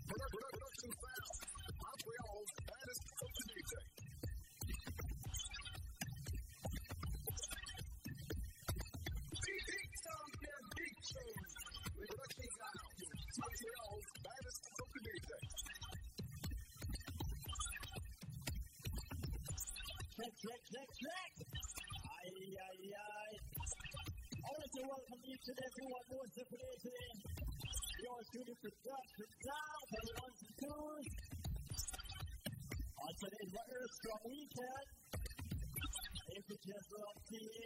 Production sound. Montreal's baddest social DJ. Big sound, yeah, big change. Production sound. Montreal's baddest social DJ. Check. Aye. I want to welcome each and everyone who wants to play today. Your studio production sound for the ones and twos. On today's very strong weekend. If you just love TV.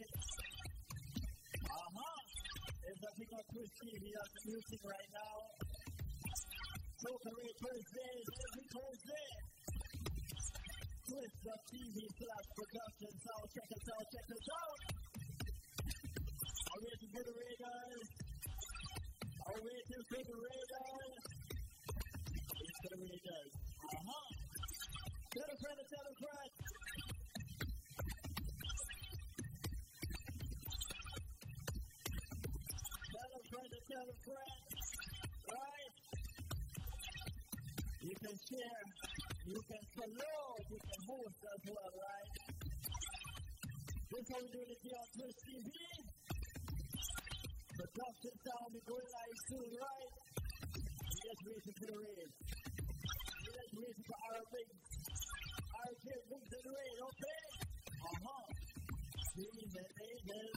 There's nothing on Twitch TV that's music right now. So Parade Thursdays, every Thursday. Twitch.tv/production sound. Check us out. Are we ready for the Raiders? Are we ready for the Raiders? It's the Raiders. Tell a friend. Tell a friend. Right? You can share, you can follow, you can host as well, right? This is how we do it here on Twitch TV. Production sound is going live soon, right? We just waiting for the raid. We just waiting for our bigs and the raid, okay? Ages.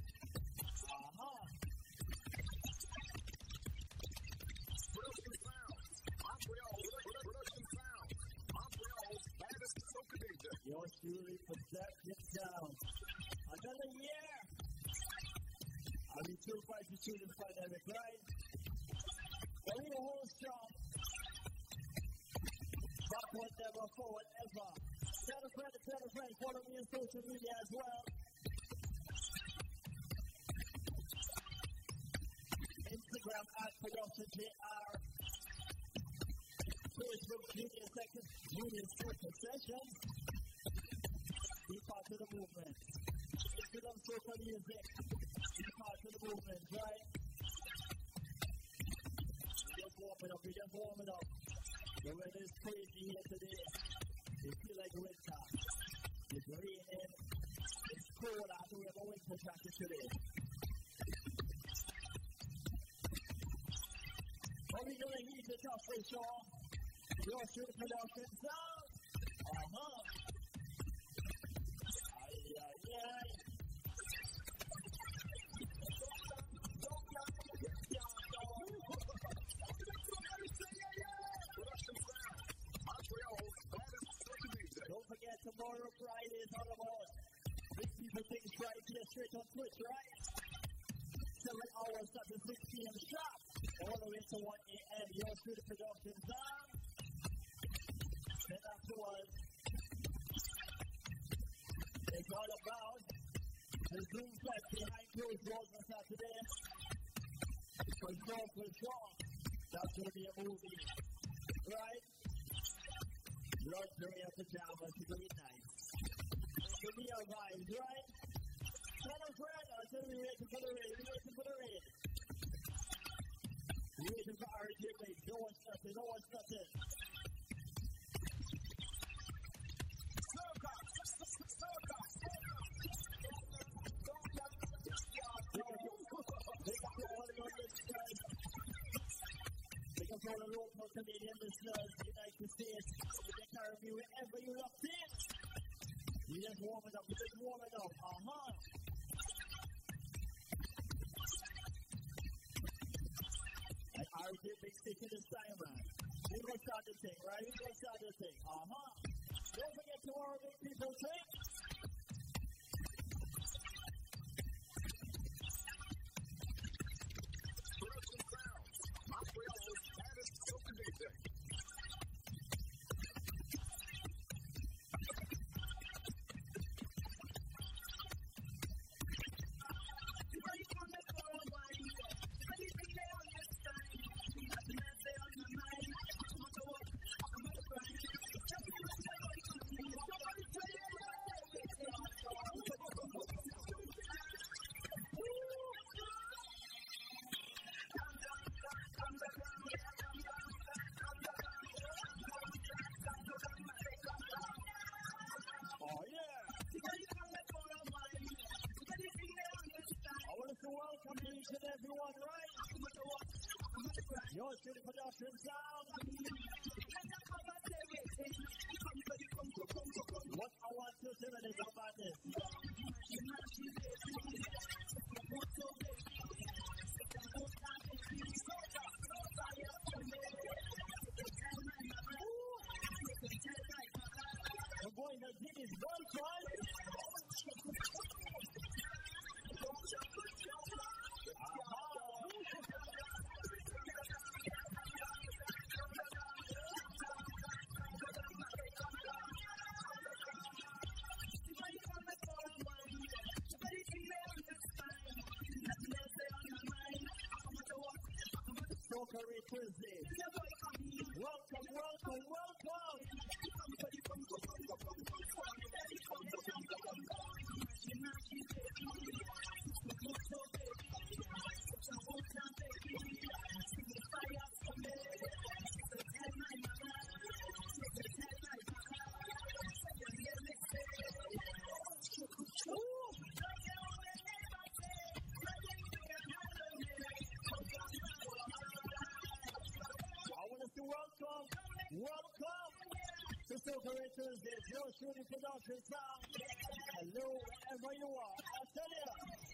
Production sound. Montreal's baddest social DJ. Yours truly, Production Sound. Another year. I'll be too fight to shoot in pandemic, right? But we hold strong. Backward never, forward ever. Tell a friend. Follow me on social media as well. Instagram @ProductionJR. Facebook Union Social Sessions. Be part of the movement. Instagram social music. Be part of the movement, right? We just warming up. The weather is crazy here today. It feels like winter. It's raining. It's cold after we have a winter jacket today. Are we going to heat it up for sure? Your studio production sound. Aye. Production sound. Montreal's baddest social DJ. Don't forget tomorrow, Friday is all about Big People Things Friday straight on Twitch, right? 7 hours starting 6 p.m. sharp. All the way to 1 a.m. Your studio production sound. Then afterwards, it's all about the Zoom fest behind closed doors on Saturday. For sure. That's going to be a movie, right? Luxury of pajamas is going to be nice. It's going to be our vibes, right? Tell a friend, I'll tell you, we're waiting for the raid. We're waiting for RJ Big. No one's nothing. All the local Canadian listeners, United States, you can carry me wherever you locked in. You just warm it up. And RJ Big Stick in this time, man. We're going to start the thing, right? Don't forget tomorrow, Big People Thing. Production sound. Montreal's baddest social DJ. welcome to each and everyone, right? Your City Production sound. What I want to say is about this. The boy that did his one try. Soca Tuesday. Welcome, welcome, welcome. Welcome to Soca Tuesday, your shooting production sound. Hello, wherever you are, I tell you.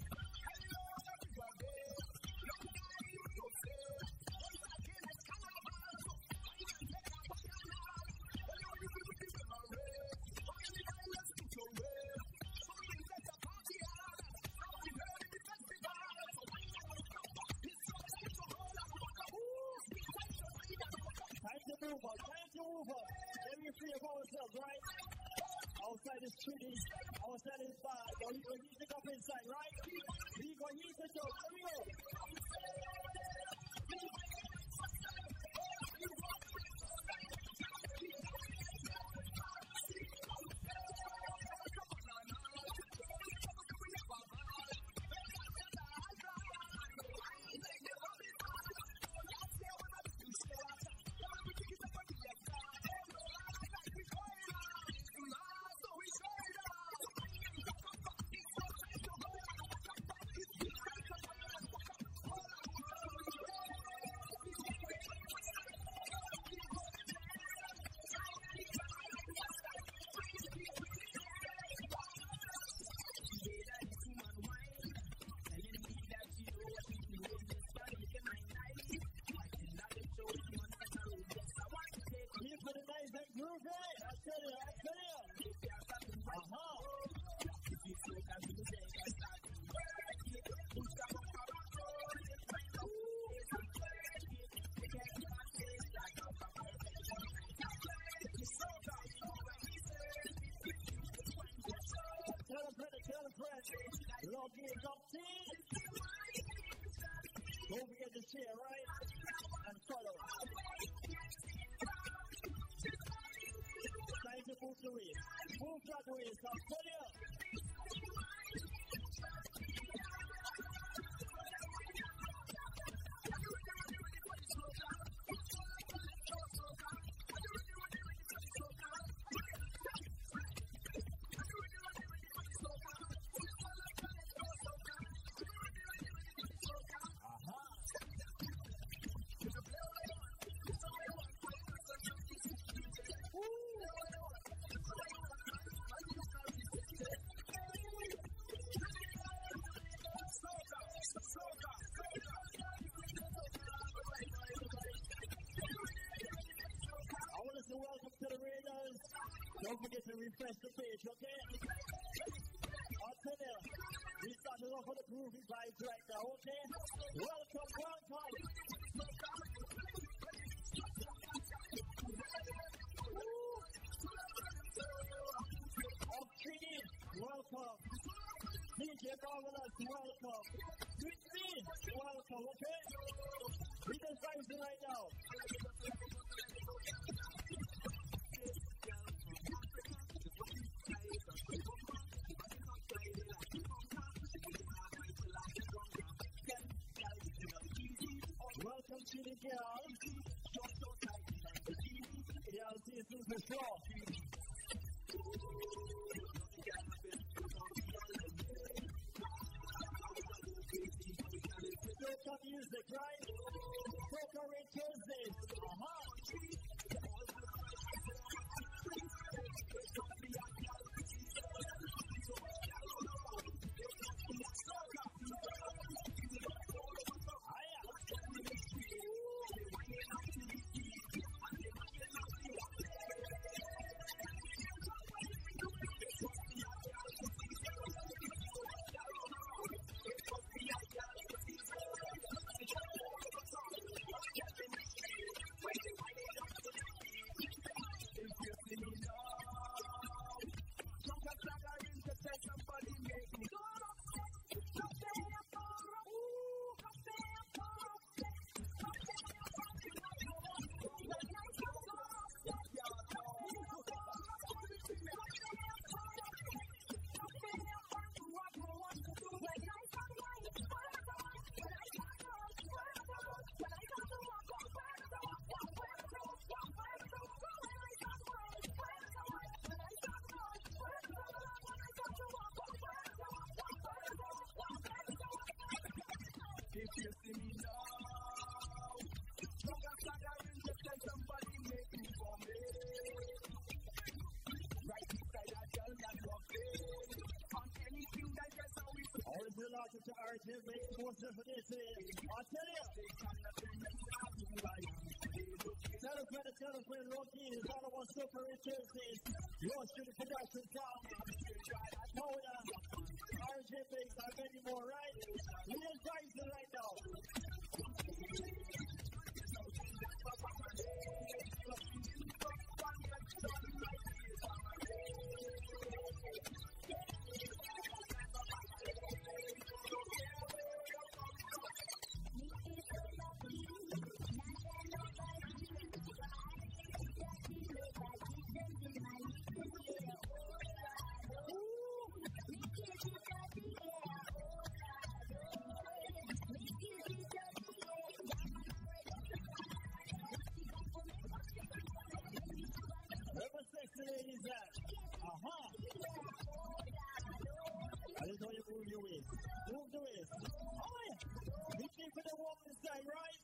Time to move up. Let me free of ourselves, right? Outside the street, outside this bar, we go heat it up inside, right? We go heat it up. Here we go. Don't forget to share, right? And follow. Time to move the way. Move that way, so follow. Don't forget to refresh the page, okay? I'll tell you, we started off with the groovy vibes right now, okay? Welcome, welcome! Trini, welcome! DJ Marvelous, welcome! Whitney, welcome, okay? We just vibes right now. Welcome to the girl. Y'all see it through the floor. is. To RJ make more for this is. I'll tell you. Tell a friend, Rocky, is all of our super interested. Yours to the production town. Oh, yeah. RJ makes how many more, right? We are pricing right now. I just want you to move your waist. Move the waist. Oh, yeah. Be keep for the woman's side, right?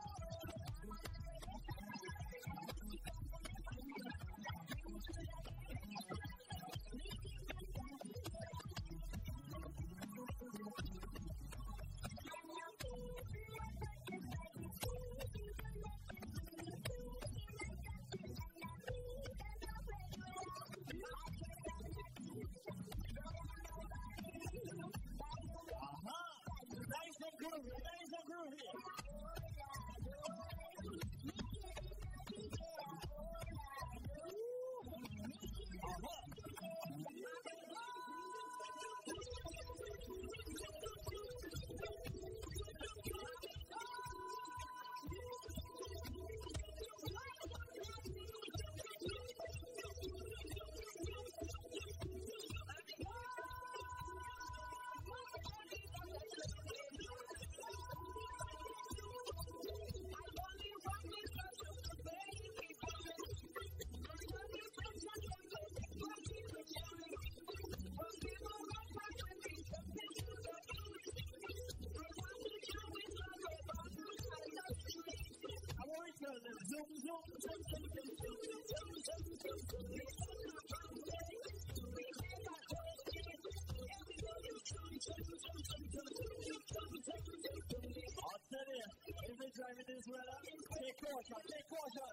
Driving this weather, take caution, take caution.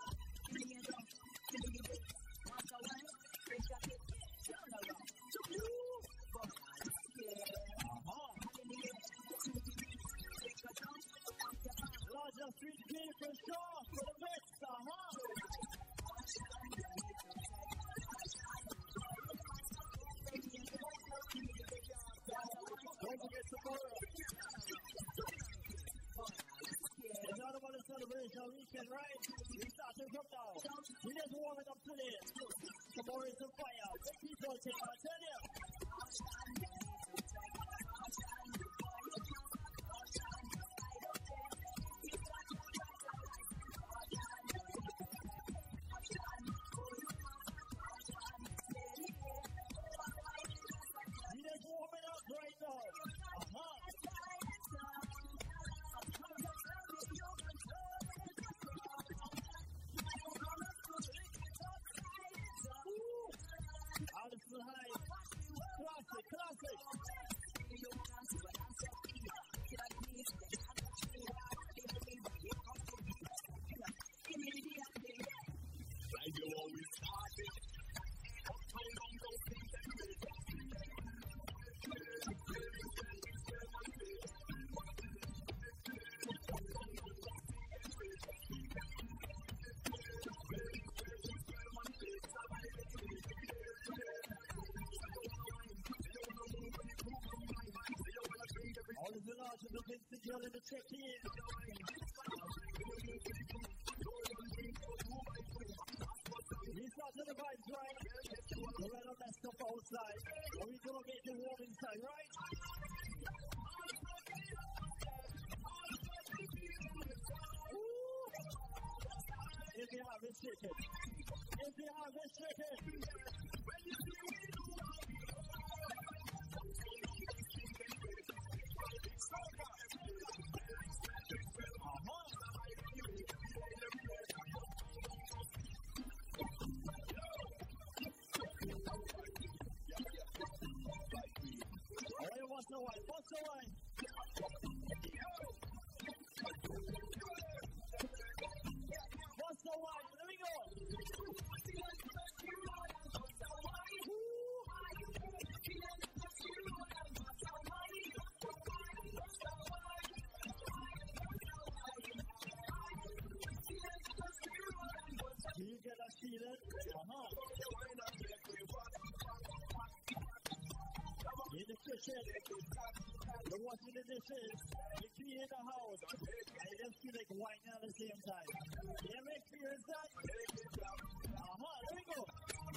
Larger street key for sure, for the best, Don't forget tomorrow. Celebration weekend, right? We started from now. We just warm it up today. Tomorrow is the fire. Make people take our tell you. We just warm it up right now. in the check-in. We start to the vibes, right? We're going to mess up outside. And we're going to get the warm inside, right? If you have it, chicken. If you have it, chicken. What's the way? What's the way? What's the way? There we go. Do you get that feeling? In the kitchen, you're washing the dishes, you're cleaning the house, and you just feel like whining at the same time. You ever experience that? There we go.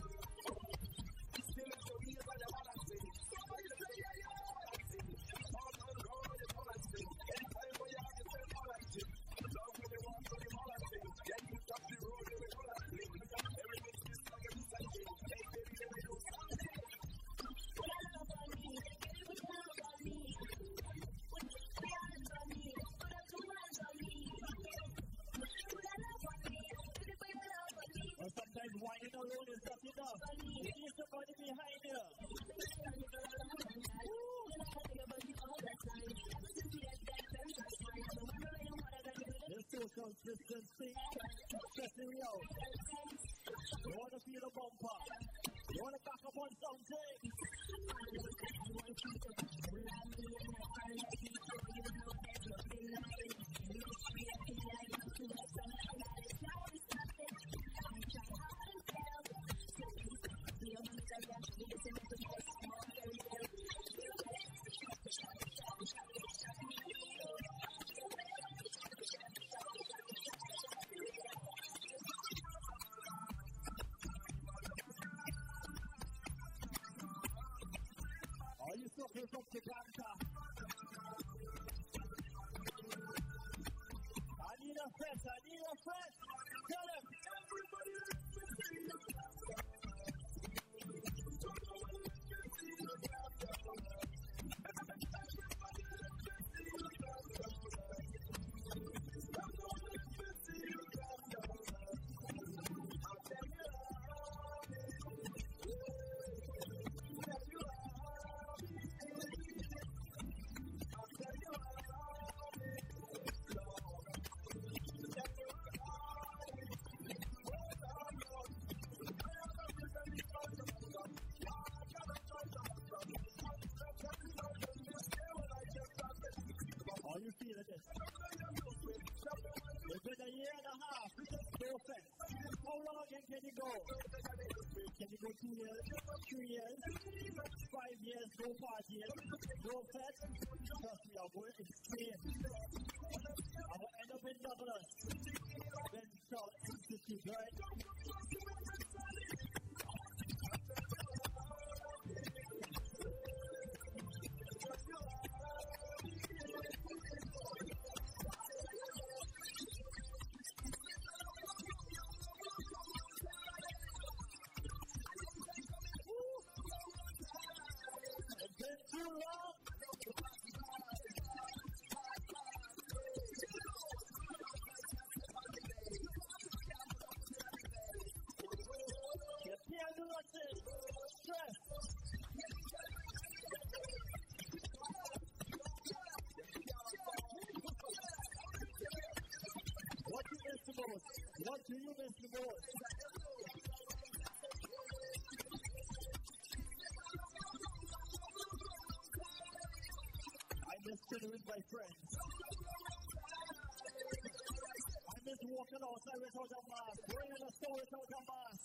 Sometimes whining alone is not enough. You need somebody behind you. This social distancing, stressing me out. You want to feel a bumper. You want to back up on something. Are you suffering from Tiganta? I need a friend. Tell him. Are you feeling this? It's been a year and a half. Perfect. How long again can you go? Can you go 2 years, 3 years, 5 years, no partying, no fest? Trust me, I'm going insane. I will end up in Dublin. Then South Institute, right? Too long. You can't do nothing. Stress. What do you miss the most? What do you miss the most? I miss chilling with my friends. I miss walking outside without a mask, going in the store without a mask.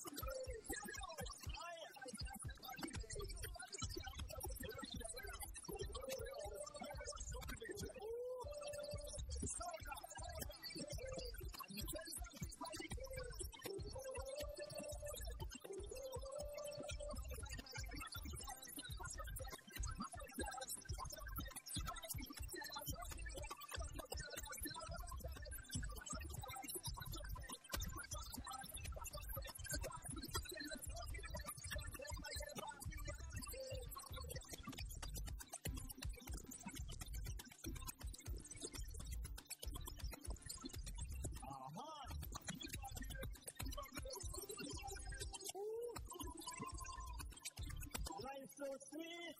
sweet.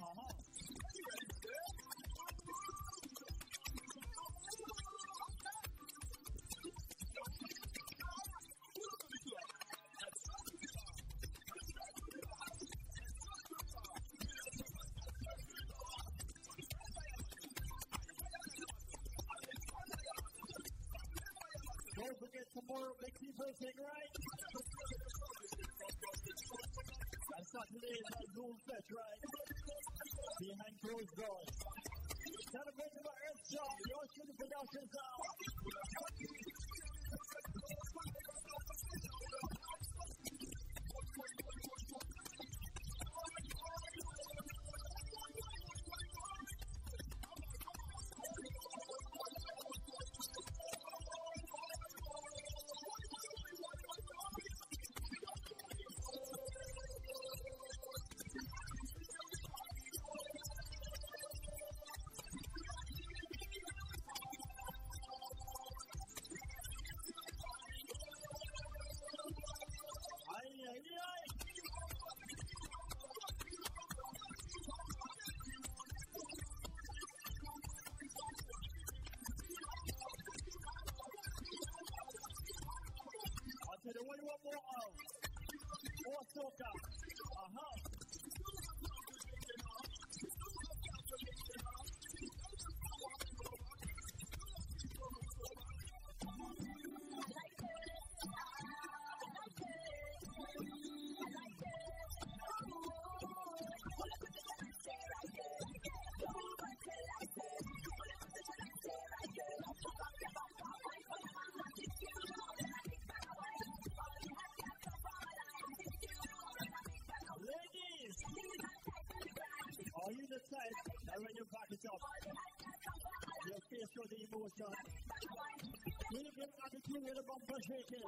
Don't forget tomorrow, big people sing, right? That's not today's Zoom fest, right? Behind closed doors. Celebrating my Earth Shop, the Ocean Production Sound. What do you want more of? More soca. Are you the type that when you back it up, your face shows the emotion? Will you get attitude with the bumper shaking?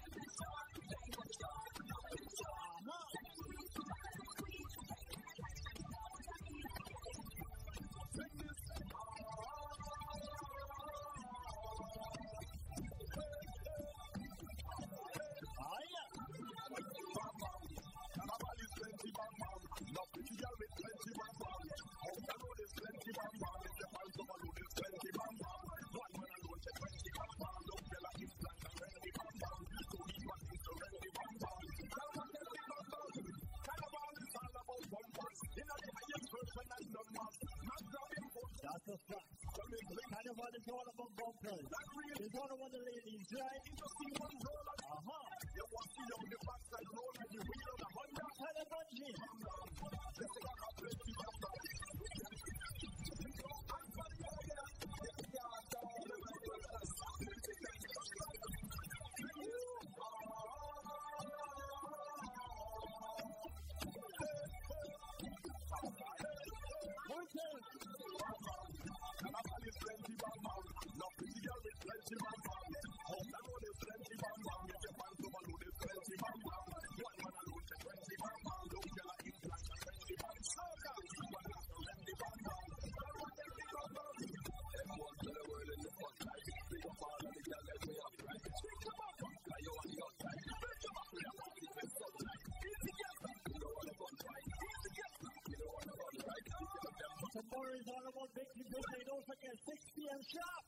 That's a fact. Carnival is all about bumpers. It's all about the ladies, right? You want to see on the backside roll and you wheel on the Honda. Tell the bungee. Tomorrow is all about big people. Don't forget 6 p.m. sharp.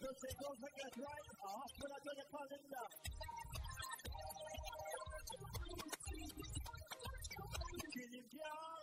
to say, don't forget, right? Put that on your calendar. Killing girl.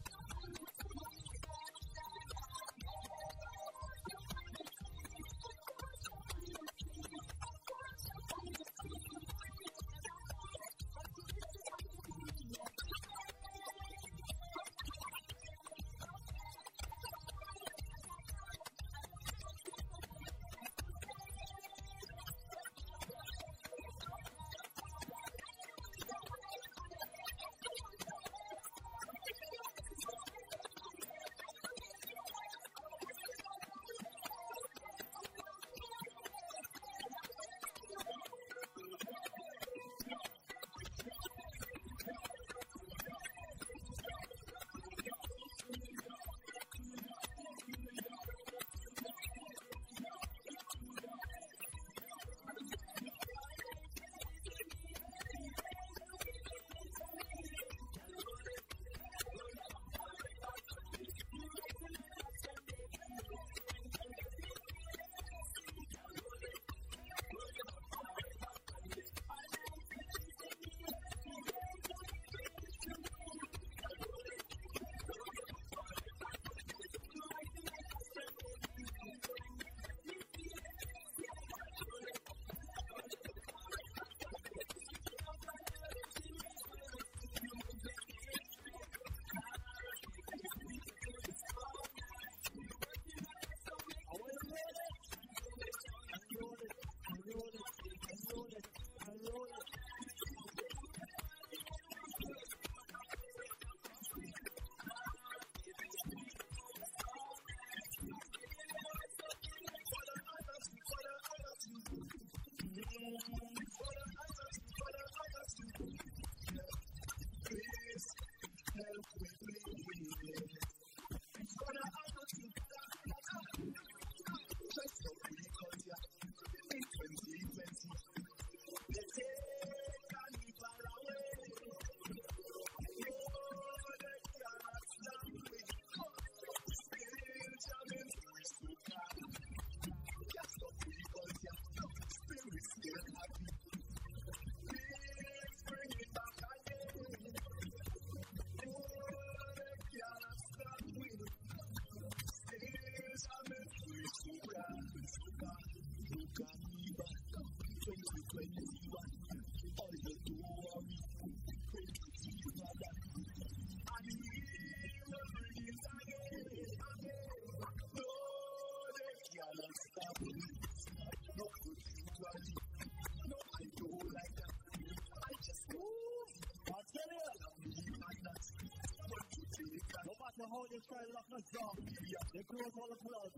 How they try to lock us down, they close all the clubs.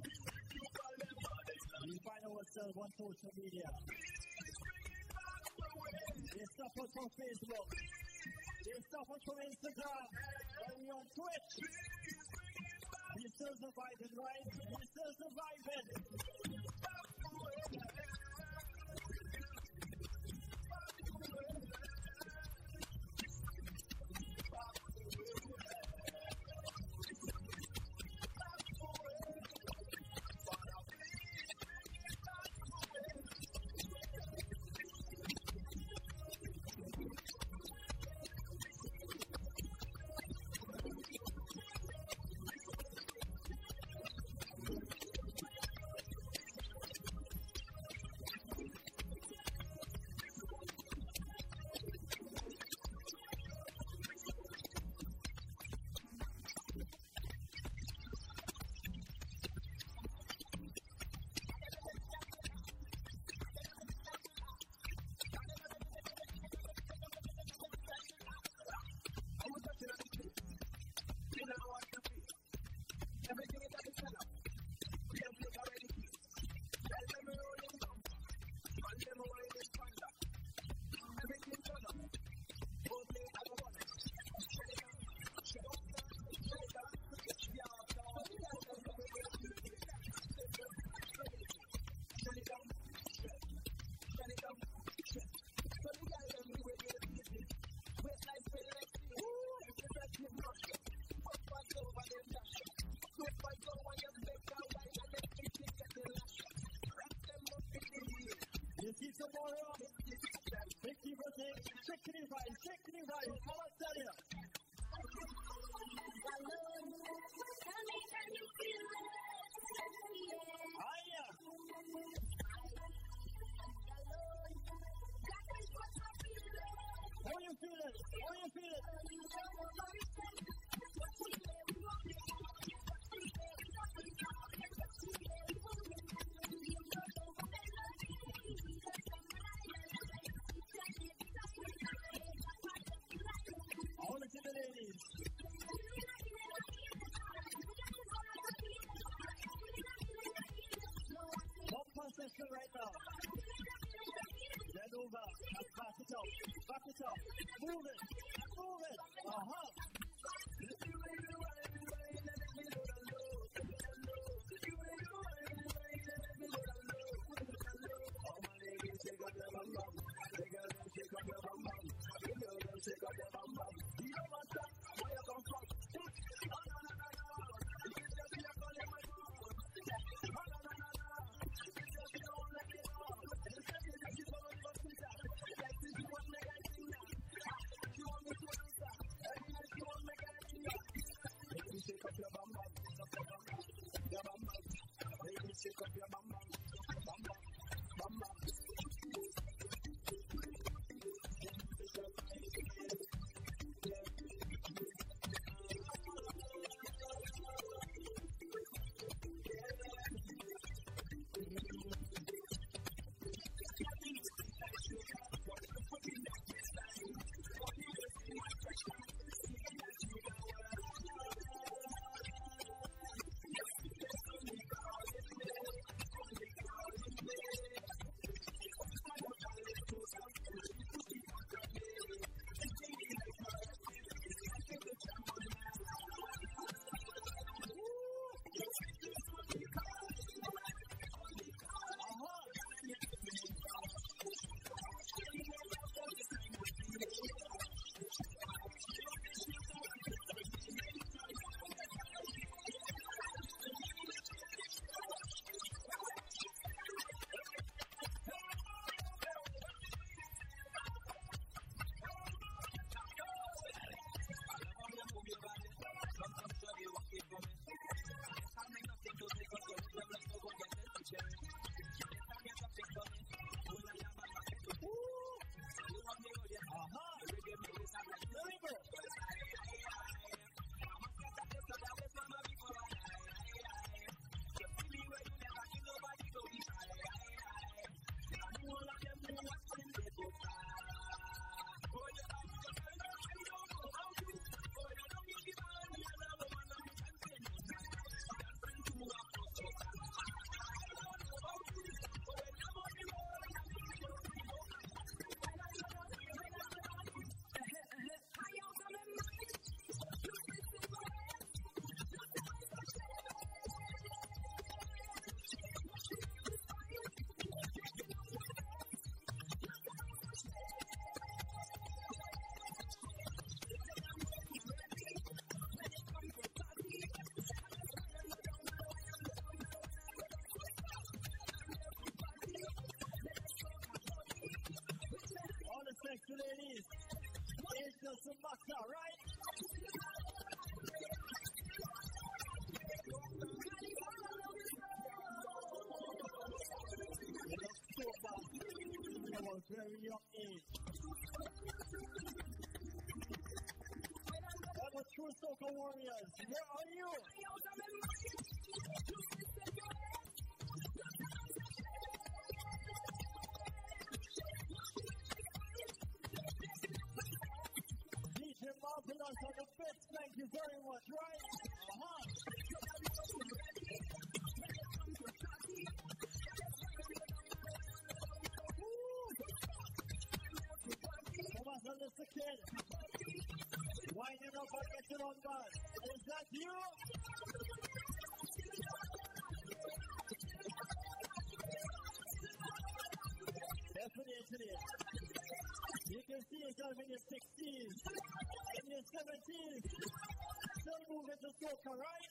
We find ourselves on social media. They stop us on Facebook. They stop us on Instagram. And we on Twitch. We still surviving, right? We still surviving. some more up. 60%, 65, how much that is? How you feeling? All the ladies. Top position right now. Get over. Back it up. Move it. Ladies, it's just a matter, right? I was very young age. I'm a true soccer warriors. Where are you? On the fifth, thank you very much, right? Come on, Mr. Kid. Winding up and getting on bad. Is that you? Definitely. You can see yourself in your 60s, in your 70s, still moving to soca, right?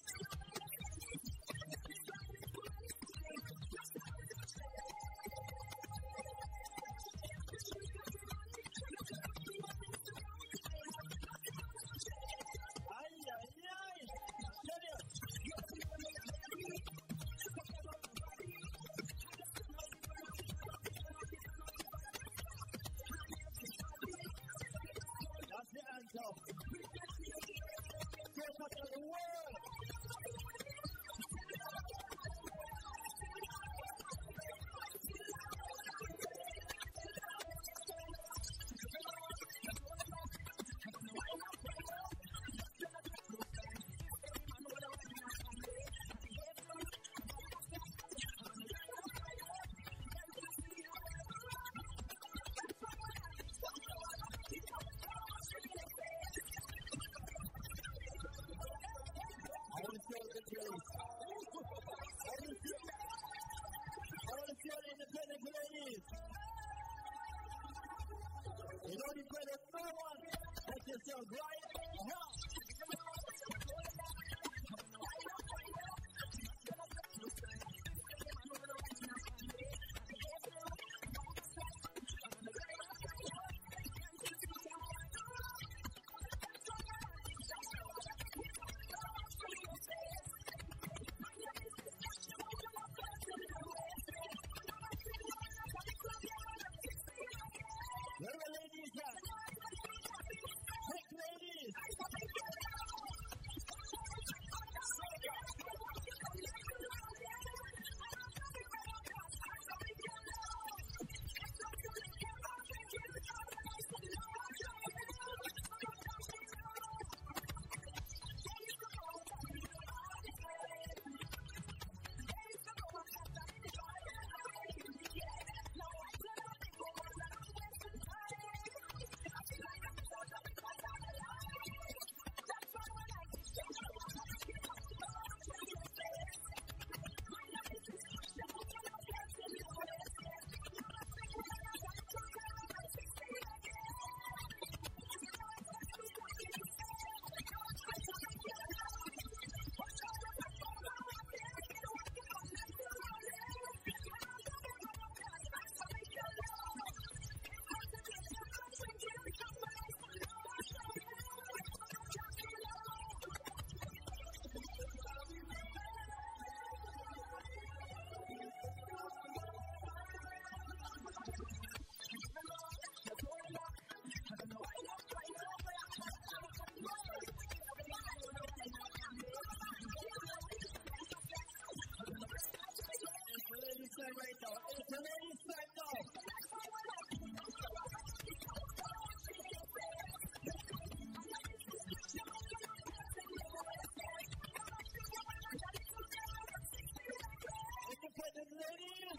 no one. Let yourself right now. Where the ladies at? Quick, ladies! Right now. It's the ladies' time now. Independent ladies.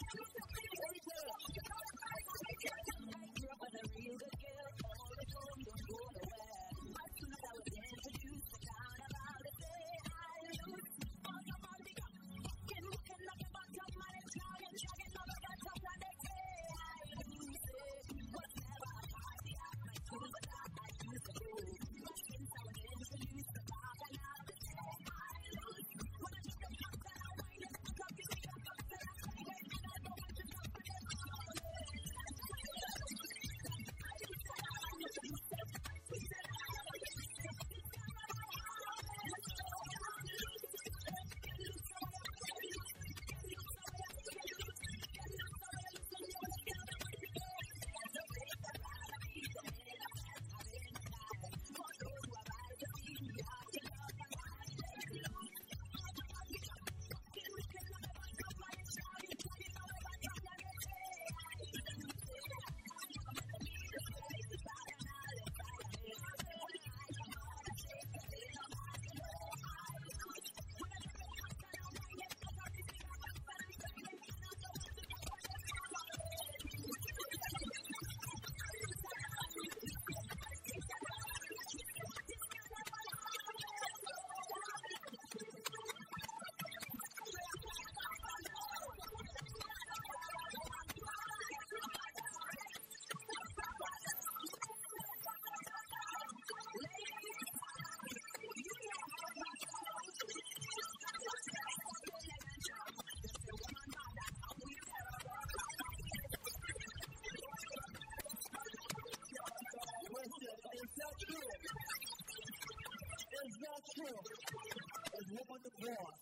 true is woman the boss.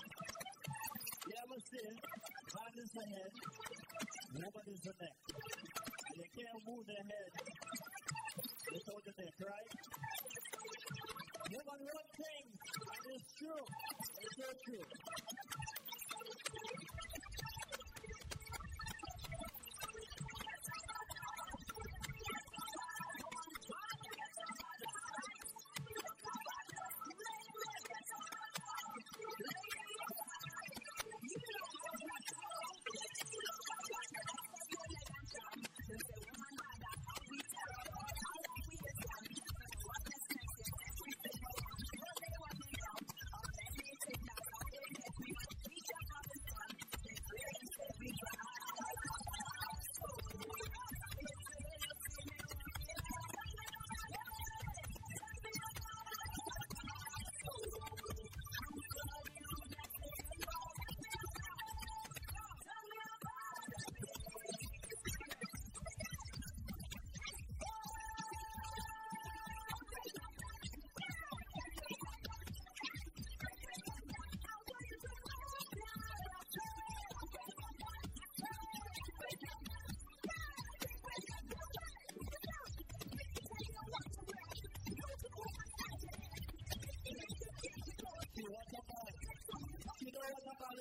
You ever see man is the head, woman is the neck. And you can't move the head without the neck, right? Woman run things, and it's true. It's so true.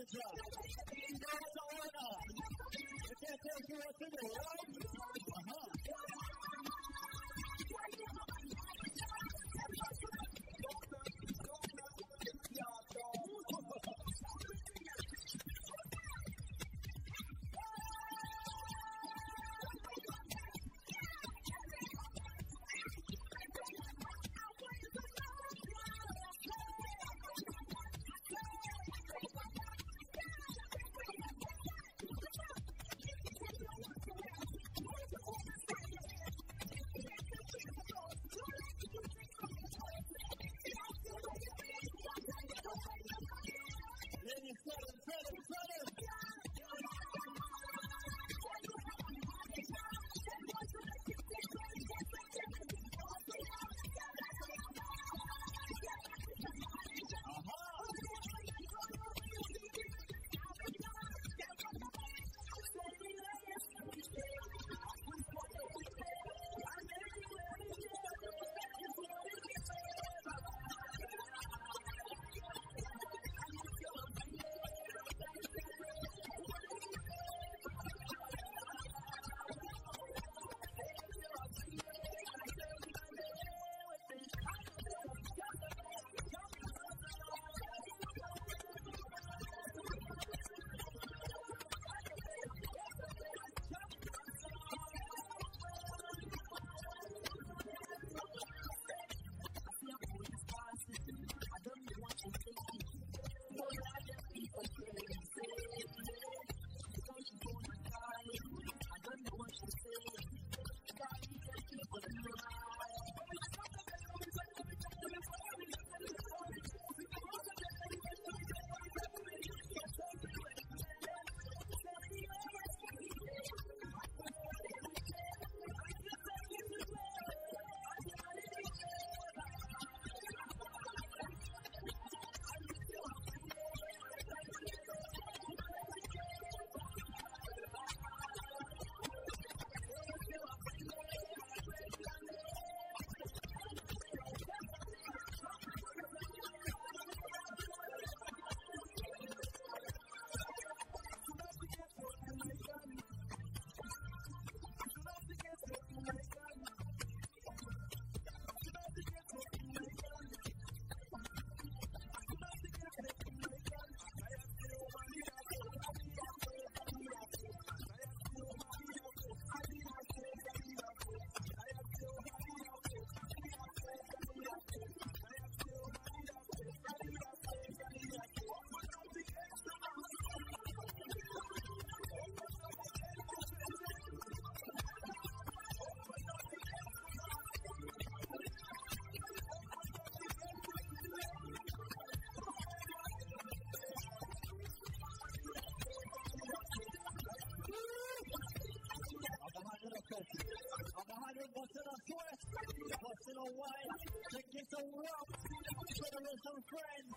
manager. It's an honor. You can't tell me what to do, right? Busting on white, drinking some rum, sitting with some friends.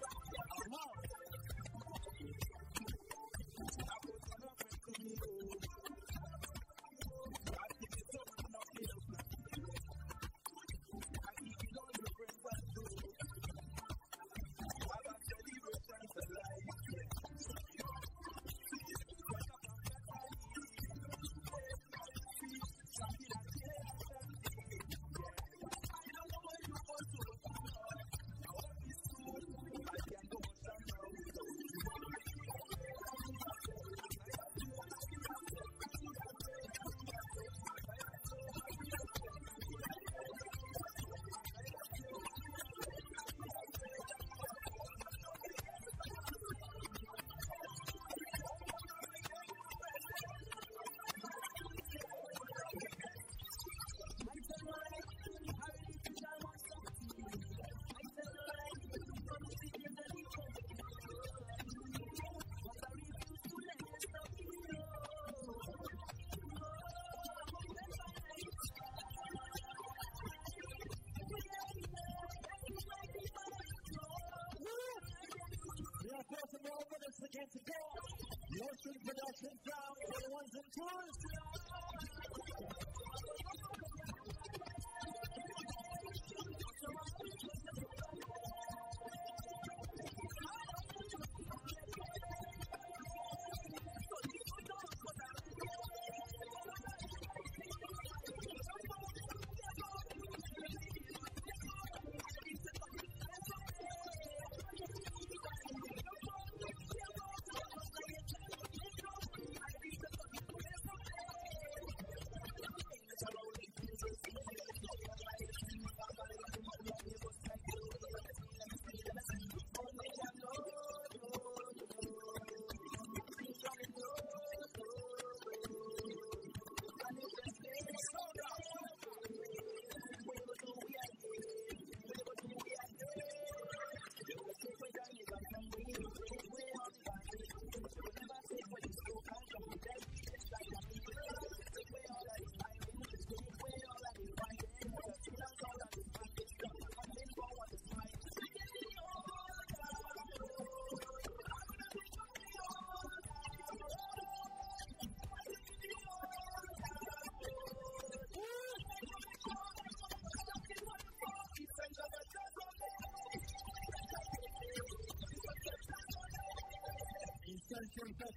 Against the goal. The Ocean Production sound for the ones and twos.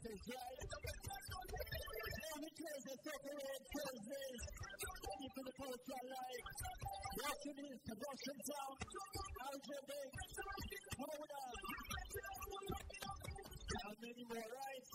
is right. Every crazy separate crazy. Keeping the culture alive. Russian East, Russian South, Algeria, hold on. How many more, right?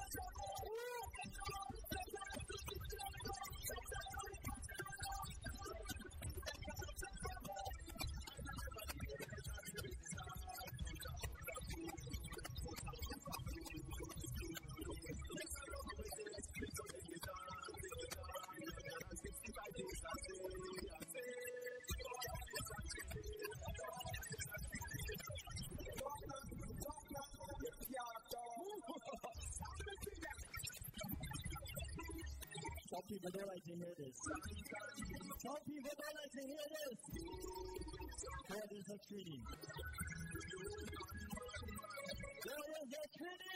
Some people don't like to hear this. Some people don't like to hear this. God is a treaty. God is a treaty.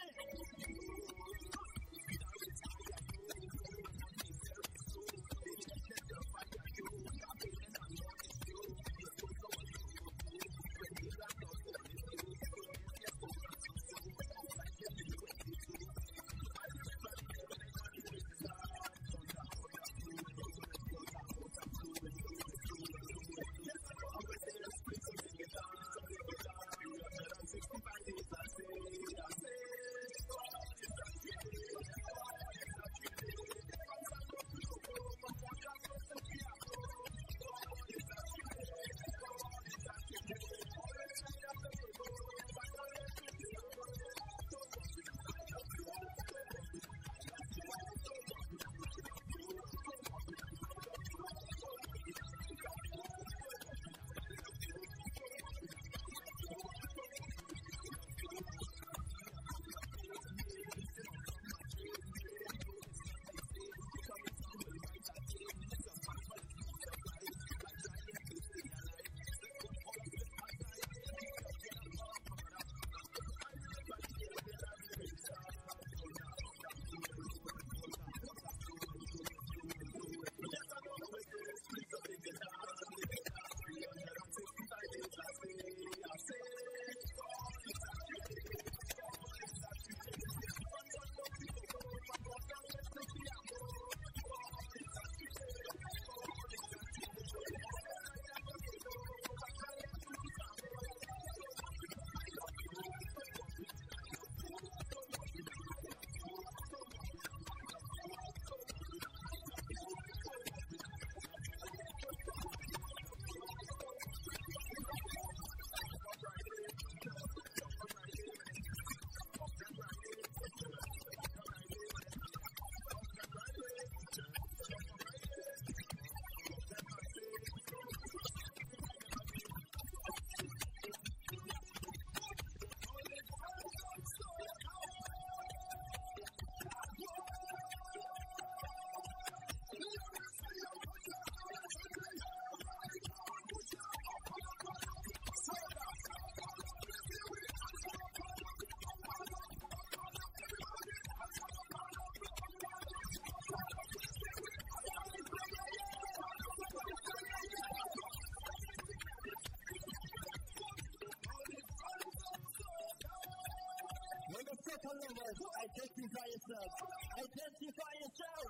Identify yourself. Identify yourself.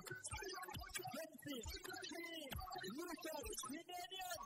Fancy, clean, Lucian, Canadian.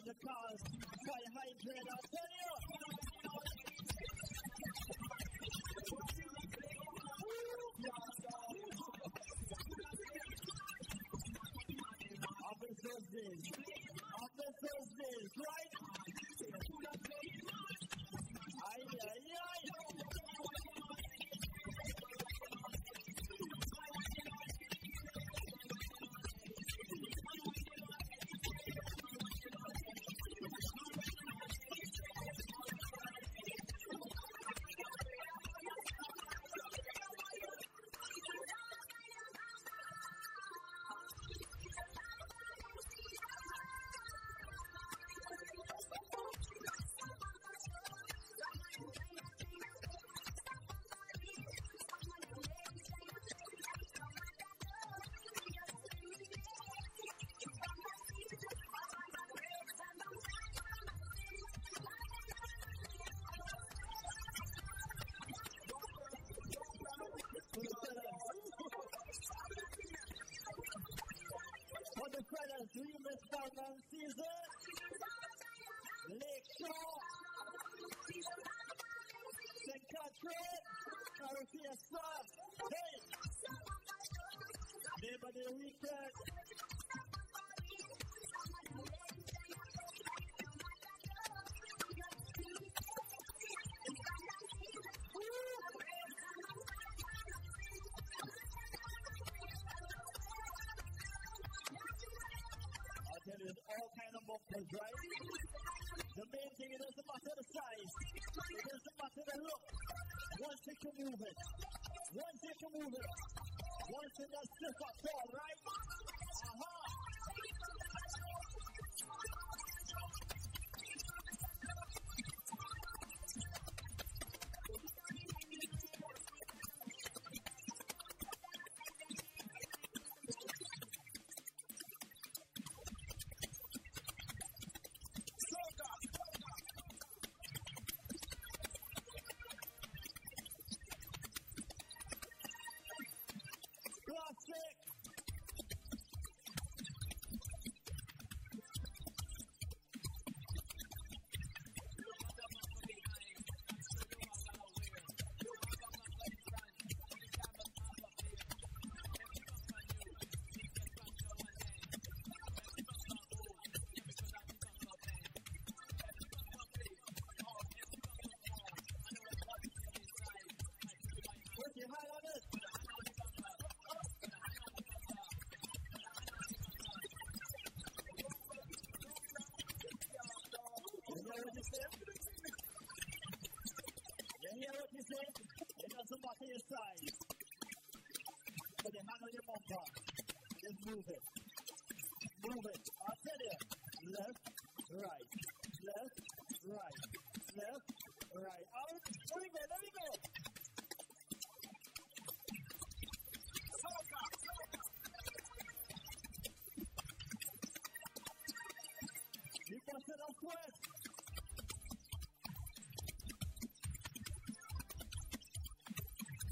from the cars. Fire hydrant, I'll tell you. Thursdays, right? Aye. For the Fellas, Remix Diamond Season, Lakeshore, St. Catherine, Fiesta, hey, Labor Day Weekend. All kind of bumpers, right? The main thing, it doesn't matter the size, it doesn't matter the look. Once you can move it, once you just slip up tall, right? It doesn't matter your size. Put your hand on your bumper. Just move it. Move it. I'll tell you. Left, right. Left, right. Left, right. Out. Bring it.